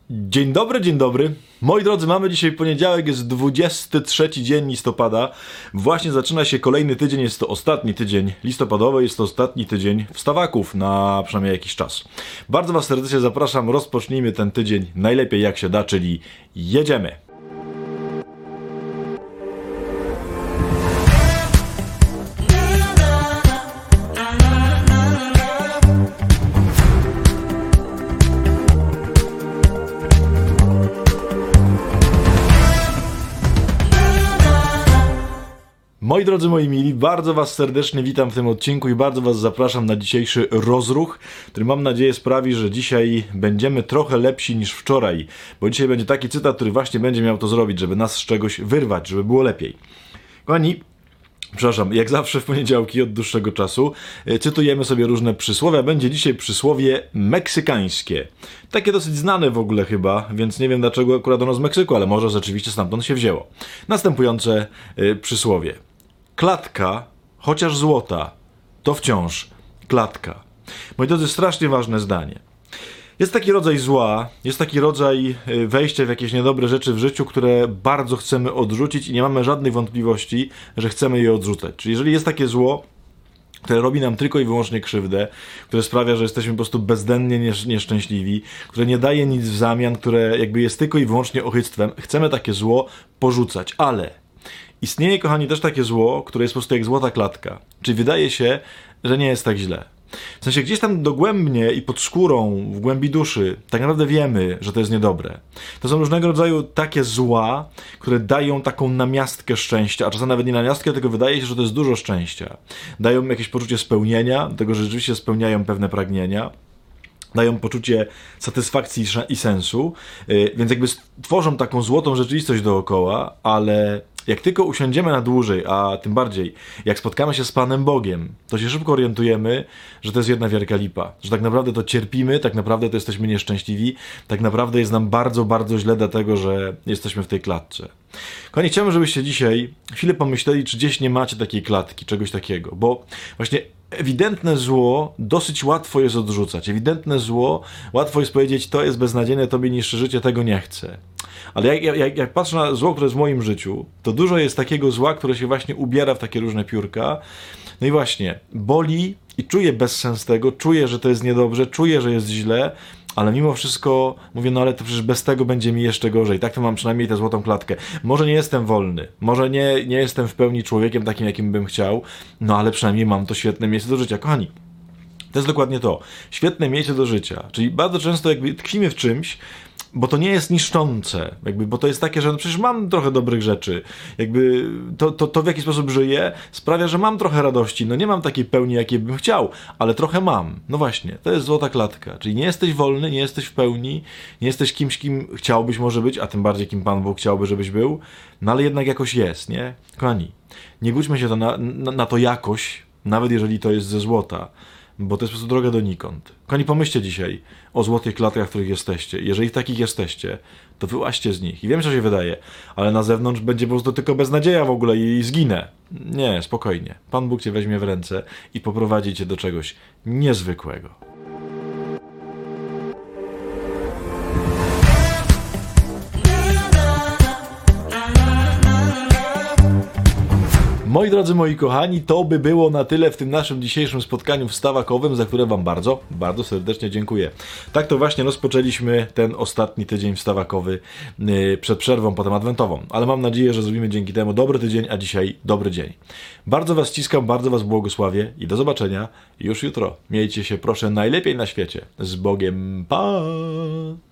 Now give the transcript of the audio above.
Dzień dobry, dzień dobry. Moi drodzy, mamy dzisiaj poniedziałek, jest 23 dzień listopada. Właśnie zaczyna się kolejny tydzień, jest to ostatni tydzień listopadowy, jest to ostatni tydzień wstawaków na przynajmniej jakiś czas. Bardzo Was serdecznie zapraszam, rozpocznijmy ten tydzień najlepiej jak się da, czyli jedziemy. Moi drodzy, moi mili, bardzo Was serdecznie witam w tym odcinku i bardzo Was zapraszam na dzisiejszy rozruch, który mam nadzieję sprawi, że dzisiaj będziemy trochę lepsi niż wczoraj, bo dzisiaj będzie taki cytat, który właśnie będzie miał to zrobić, żeby nas z czegoś wyrwać, żeby było lepiej. Kochani, przepraszam, jak zawsze w poniedziałki od dłuższego czasu cytujemy sobie różne przysłowia. Będzie dzisiaj przysłowie meksykańskie. Takie dosyć znane w ogóle chyba, więc nie wiem dlaczego akurat ono z Meksyku, ale może rzeczywiście stamtąd się wzięło. Następujące przysłowie. Klatka, chociaż złota, to wciąż klatka. Moi drodzy, strasznie ważne zdanie. Jest taki rodzaj zła, jest taki rodzaj wejścia w jakieś niedobre rzeczy w życiu, które bardzo chcemy odrzucić i nie mamy żadnych wątpliwości, że chcemy je odrzucać. Czyli jeżeli jest takie zło, które robi nam tylko i wyłącznie krzywdę, które sprawia, że jesteśmy po prostu bezdennie nieszczęśliwi, które nie daje nic w zamian, które jakby jest tylko i wyłącznie ochyctwem, chcemy takie zło porzucać, ale istnieje, kochani, też takie zło, które jest po prostu jak złota klatka. Czyli wydaje się, że nie jest tak źle. W sensie gdzieś tam dogłębnie i pod skórą, w głębi duszy, tak naprawdę wiemy, że to jest niedobre. To są różnego rodzaju takie zła, które dają taką namiastkę szczęścia, a czasem nawet nie namiastkę, tylko wydaje się, że to jest dużo szczęścia. Dają jakieś poczucie spełnienia, tego, że rzeczywiście spełniają pewne pragnienia. Dają poczucie satysfakcji i sensu, więc jakby tworzą taką złotą rzeczywistość dookoła, ale jak tylko usiądziemy na dłużej, a tym bardziej jak spotkamy się z Panem Bogiem, to się szybko orientujemy, że to jest jedna wielka lipa, że tak naprawdę to cierpimy, tak naprawdę to jesteśmy nieszczęśliwi, tak naprawdę jest nam bardzo, bardzo źle dlatego, że jesteśmy w tej klatce. Kochani, chciałbym, żebyście dzisiaj chwilę pomyśleli, czy gdzieś nie macie takiej klatki, czegoś takiego, bo właśnie ewidentne zło dosyć łatwo jest odrzucać. Ewidentne zło, łatwo jest powiedzieć, to jest beznadziejne, tobie niszczy życie, tego nie chcę. Ale jak patrzę na zło, które jest w moim życiu, to dużo jest takiego zła, które się właśnie ubiera w takie różne piórka. No i właśnie, boli i czuję bezsens tego, czuję, że to jest niedobrze, czuję, że jest źle, ale mimo wszystko mówię, no ale to przecież bez tego będzie mi jeszcze gorzej. Tak to mam przynajmniej tę złotą klatkę. Może nie jestem wolny, może nie jestem w pełni człowiekiem takim, jakim bym chciał, no ale przynajmniej mam to świetne miejsce do życia. Kochani, to jest dokładnie to. Świetne miejsce do życia. Czyli bardzo często jakby tkwimy w czymś, bo to nie jest niszczące, jakby, bo to jest takie, że no przecież mam trochę dobrych rzeczy, jakby to w jaki sposób żyję sprawia, że mam trochę radości, no nie mam takiej pełni, jakiej bym chciał, ale trochę mam. No właśnie, to jest złota klatka, czyli nie jesteś wolny, nie jesteś w pełni, nie jesteś kimś, kim chciałbyś może być, a tym bardziej kim Pan Bóg chciałby, żebyś był, no ale jednak jakoś jest, nie? Kochani, nie budźmy się to na to jakoś, nawet jeżeli to jest ze złota, bo to jest po prostu droga donikąd. Kochani, pomyślcie dzisiaj o złotych klatkach, w których jesteście. Jeżeli w takich jesteście, to wyłaźcie z nich. I wiem, co się wydaje, ale na zewnątrz będzie po prostu tylko beznadzieja w ogóle i zginę. Nie, spokojnie. Pan Bóg cię weźmie w ręce i poprowadzi cię do czegoś niezwykłego. Moi drodzy, moi kochani, to by było na tyle w tym naszym dzisiejszym spotkaniu wstawakowym, za które Wam bardzo, bardzo serdecznie dziękuję. Tak to właśnie rozpoczęliśmy ten ostatni tydzień wstawakowy przed przerwą, potem adwentową. Ale mam nadzieję, że zrobimy dzięki temu dobry tydzień, a dzisiaj dobry dzień. Bardzo Was ściskam, bardzo Was błogosławię i do zobaczenia już jutro. Miejcie się proszę najlepiej na świecie. Z Bogiem, pa!